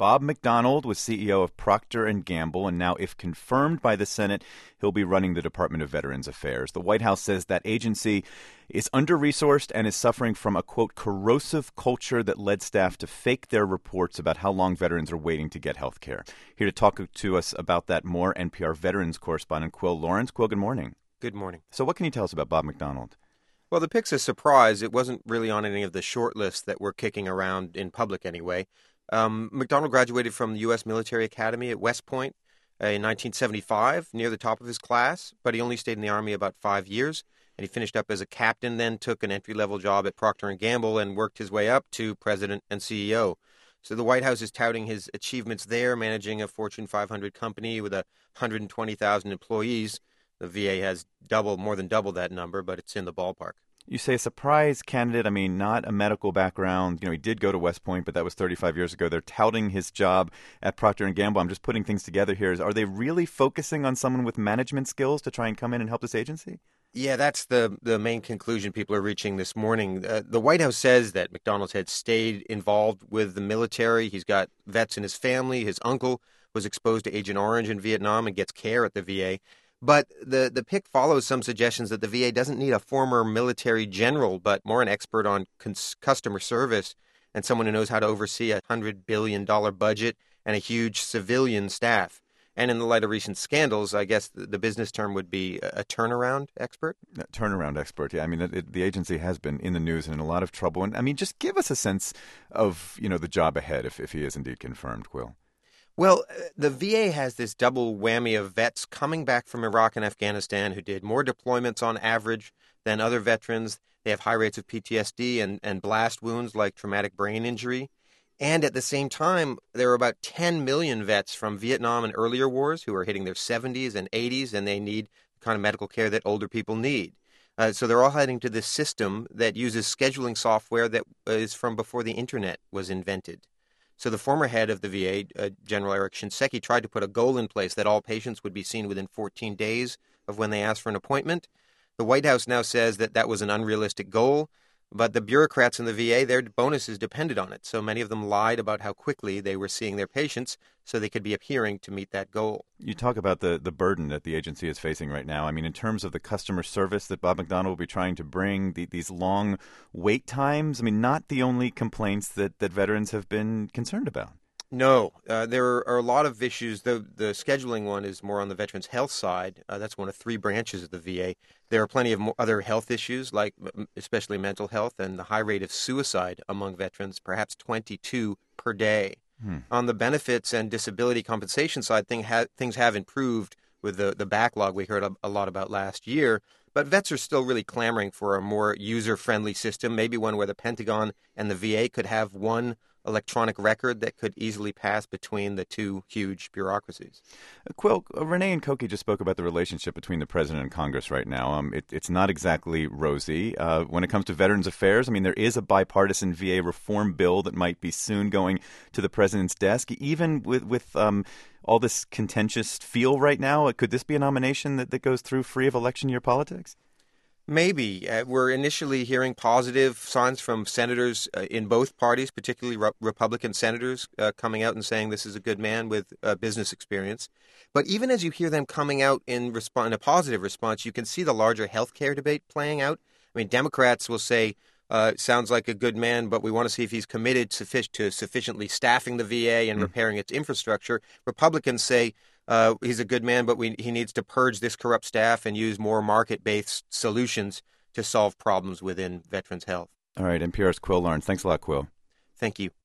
Bob McDonald was CEO of Procter & Gamble, and now, if confirmed by the Senate, he'll be running the Department of Veterans Affairs. The White House says that agency is under-resourced and is suffering from a, quote, corrosive culture that led staff to fake their reports about how long veterans are waiting to get health care. Here to talk to us about that more, NPR veterans correspondent Quil Lawrence. Quil, good morning. Good morning. So what can you tell us about Bob McDonald? Well, the pick's a surprise. It wasn't really on any of the short lists that were kicking around in public anyway. McDonald graduated from the U.S. Military Academy at West Point in 1975, near the top of his class, but he only stayed in the Army about 5 years, and he finished up as a captain, then took an entry-level job at Procter & Gamble and worked his way up to president and CEO. So the White House is touting his achievements there, managing a Fortune 500 company with 120,000 employees. The VA has more than double that number, but it's in the ballpark. You say a surprise candidate. I mean, not a medical background. He did go to West Point, but that was 35 years ago. They're touting his job at Procter & Gamble. I'm just putting things together here. Are they really focusing on someone with management skills to try and come in and help this agency? Yeah, that's the main conclusion people are reaching this morning. The White House says that McDonald had stayed involved with the military. He's got vets in his family. His uncle was exposed to Agent Orange in Vietnam and gets care at the VA. But the pick follows some suggestions that the VA doesn't need a former military general, but more an expert on customer service and someone who knows how to oversee a $100 billion budget and a huge civilian staff. And in the light of recent scandals, I guess the business term would be a turnaround expert? Turnaround expert, yeah. I mean, the agency has been in the news and in a lot of trouble. And, I mean, just give us a sense of, the job ahead if he is indeed confirmed, Quil. Well, the VA has this double whammy of vets coming back from Iraq and Afghanistan who did more deployments on average than other veterans. They have high rates of PTSD and blast wounds like traumatic brain injury. And at the same time, there are about 10 million vets from Vietnam and earlier wars who are hitting their 70s and 80s, and they need the kind of medical care that older people need. So they're all heading to this system that uses scheduling software that is from before the Internet was invented. So the former head of the VA, General Eric Shinseki, tried to put a goal in place that all patients would be seen within 14 days of when they asked for an appointment. The White House now says that that was an unrealistic goal, but the bureaucrats in the VA, their bonuses depended on it. So many of them lied about how quickly they were seeing their patients so they could be appearing to meet that goal. You talk about the burden that the agency is facing right now. I mean, in terms of the customer service that Bob McDonald will be trying to bring, these long wait times, I mean, not the only complaints that veterans have been concerned about. No, there are a lot of issues. The scheduling one is more on the veterans' health side. That's one of three branches of the VA. There are plenty of other health issues, like especially mental health and the high rate of suicide among veterans, perhaps 22 per day. On the benefits and disability compensation side, things have improved with the backlog we heard a lot about last year. But vets are still really clamoring for a more user-friendly system, maybe one where the Pentagon and the VA could have one electronic record that could easily pass between the two huge bureaucracies. Quil, Renee and Koki just spoke about the relationship between the president and Congress right now. It's not exactly rosy. When it comes to Veterans Affairs, I mean, there is a bipartisan VA reform bill that might be soon going to the president's desk. Even with all this contentious feel right now, could this be a nomination that goes through free of election year politics? Maybe. We're initially hearing positive signs from senators in both parties, particularly Republican senators, coming out and saying this is a good man with business experience. But even as you hear them coming out in a positive response, you can see the larger health care debate playing out. I mean, Democrats will say, sounds like a good man, but we want to see if he's committed to sufficiently staffing the VA and repairing its infrastructure. Republicans say, he's a good man, but he needs to purge this corrupt staff and use more market-based solutions to solve problems within veterans' health. All right, NPR's Quil Lawrence. Thanks a lot, Quil. Thank you.